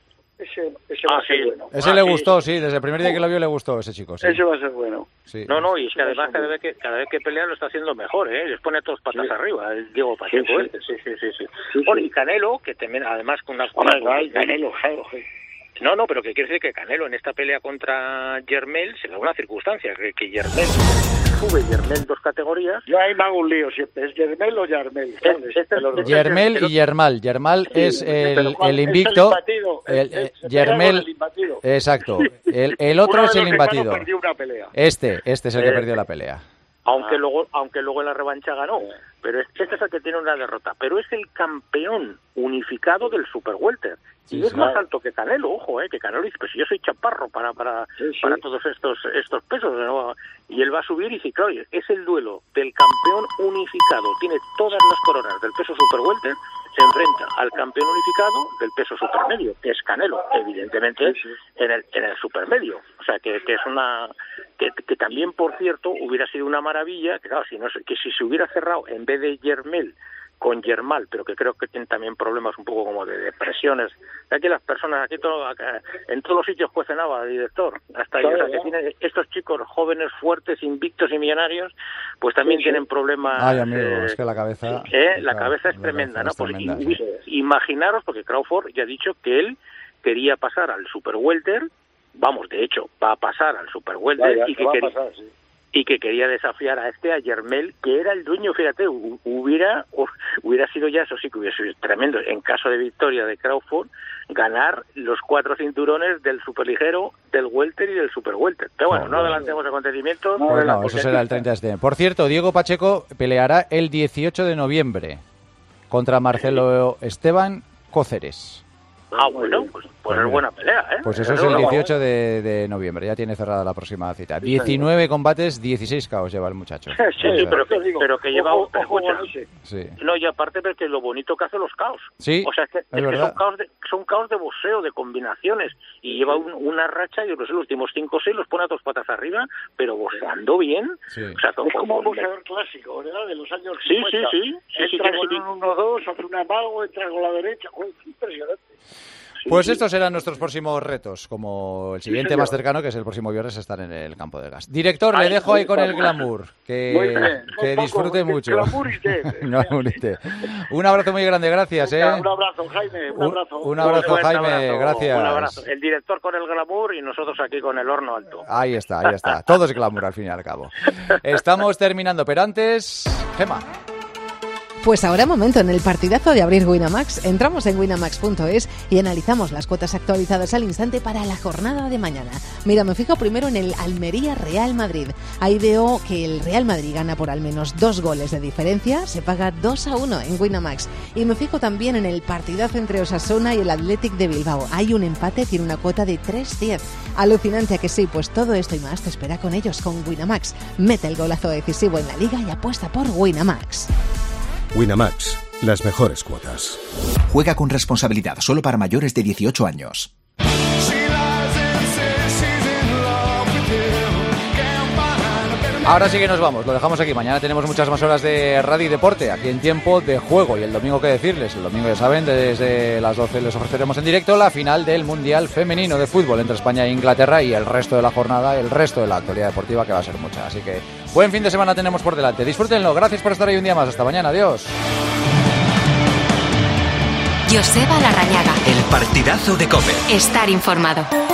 Ese, ese va Ah, a ser sí. bueno. Ese Ah, le sí. gustó, sí, desde el primer día que lo vio le gustó ese chico. Sí. Ese va a ser bueno. Sí. No, no, y es que además cada vez que cada vez que pelea lo está haciendo mejor, ¿eh? Les pone a todos patas Sí. arriba, el Diego Pacheco Sí, sí. este, sí, sí, sí, sí. Bueno, y Canelo, que también, además con una... Hombre, no hay Canelo, claro. No, no, pero que quiere decir que Canelo en esta pelea contra Jermell se da una circunstancia, que, que Jermell sube Jermell dos categorías. Yo ahí me hago un lío siempre. ¿Es Yermel o Yarmel? ¿Sabes? Este- De los dos. Yermel y Yermal. Yermal Sí, es el, pero ¿cuál? el Es invicto. el imbatido. El, El- eh, el- Yermel, el imbatido. exacto. El, el otro Uno es de el los hermanos imbatido. perdió una pelea. Este, este es el que Eh, perdió la pelea. Aunque Ah. luego aunque luego en la revancha ganó, pero es- este es el que tiene una derrota, pero es el campeón unificado del super welter y Sí, es sí. más alto que Canelo, ojo, eh, que Canelo dice, pues yo soy chaparro para para Sí, sí. para todos estos estos pesos, ¿no? Y él va a subir y dice, claro, es el duelo del campeón unificado, tiene todas las coronas del peso super welter, se enfrenta al campeón unificado del peso supermedio, que es Canelo, evidentemente en el en el supermedio, o sea que, que es una que, que también, por cierto, hubiera sido una maravilla, que claro, si no se- que si se hubiera cerrado en vez de Yermel con Yermal, pero que creo que tienen también problemas un poco como de depresiones. Aquí las personas, aquí todo, acá, en todos los sitios cuecen agua, director, hasta ahí. Claro, O sea, que ya. tienen estos chicos jóvenes, fuertes, invictos y millonarios, pues también Sí, sí. tienen problemas. Ay, amigo, eh, es que la cabeza. eh, la claro, cabeza es la tremenda, cabeza ¿no? es Pues tremenda, i- sí. imaginaros, porque Crawford ya ha dicho que él quería pasar al super welter, vamos, de hecho, va a pasar al super welter Vaya, y que que va a quería pasar, sí. y que quería desafiar a este, a Yermel, que era el dueño, fíjate, hu- hubiera hu- hubiera sido ya, eso sí que hubiera sido tremendo, en caso de victoria de Crawford, ganar los cuatro cinturones del superligero, del welter y del super welter. Pero bueno, no adelantemos acontecimientos. Pues no, eso será el treinta de septiembre. Por cierto, Diego Pacheco peleará el dieciocho de noviembre contra Marcelo Esteban Cóceres. Ah, bueno, pues, pues es buena pelea, ¿eh? Pues eso es Eso el no- dieciocho de, de noviembre, ya tiene cerrada la próxima cita. diecinueve combates, dieciséis caos lleva el muchacho. Sí, sí, pero que, pero que lleva... Ojo, pero ojo escucha, con ese. Sí. no, y aparte porque lo bonito que hace los caos. Sí, O sea, es que, es es que verdad. son, caos de, son caos de boxeo, de combinaciones. Y lleva un- una racha, yo no sé, los últimos cinco o seis los pone a dos patas arriba, pero boxeando bien. Sí. O sea, Es como un con- boxeador clásico, ¿verdad? De los años Sí, cincuenta. sí, sí. Sí, sí, Entra tiene- con un uno dos, hace un amago, entra con la derecha. Joder, es impresionante. Pues estos serán nuestros próximos retos, como el siguiente señor. más cercano, que es el próximo viernes, estar en el campo del gas. Director, Ay, le dejo ahí muy con el bien. glamour, Muy que, bien. que Un poco, disfrute que mucho. glamourite. Glamourite. Un abrazo muy grande, gracias. ¿eh? Un abrazo, Jaime, un Un- abrazo. un abrazo, fuerte Jaime, abrazo, gracias. Un abrazo. El director con el glamour y nosotros aquí con el horno alto. Ahí está, ahí está. Todo es glamour al fin y al cabo. Estamos terminando, pero antes, Gema. Pues ahora momento en el partidazo de abrir Winamax. Entramos en winamax punto es y analizamos las cuotas actualizadas al instante para la jornada de mañana. Mira, me fijo primero en el Almería Real Madrid. Ahí veo que el Real Madrid gana por al menos dos goles de diferencia. Se paga dos a uno en Winamax. Y me fijo también en el partidazo entre Osasuna y el Athletic de Bilbao. Hay un empate, tiene una cuota de tres diez. Alucinante, ¿a que sí? Pues todo esto y más te espera con ellos, con Winamax. Mete el golazo decisivo en la liga y apuesta por Winamax. Winamax, las mejores cuotas. Juega con responsabilidad, solo para mayores de dieciocho años. Ahora sí que nos vamos, lo dejamos aquí. Mañana tenemos muchas más horas de radio y deporte, aquí en Tiempo de Juego. Y el domingo, ¿qué decirles? El domingo, ya saben, desde las doce les ofreceremos en directo la final del Mundial Femenino de Fútbol entre España e Inglaterra, y el resto de la jornada, el resto de la actualidad deportiva, que va a ser mucha. Así que buen fin de semana tenemos por delante. Disfrútenlo, gracias por estar ahí un día más. Hasta mañana, adiós. Joseba Larrañaga. El partidazo de COPE. Estar informado.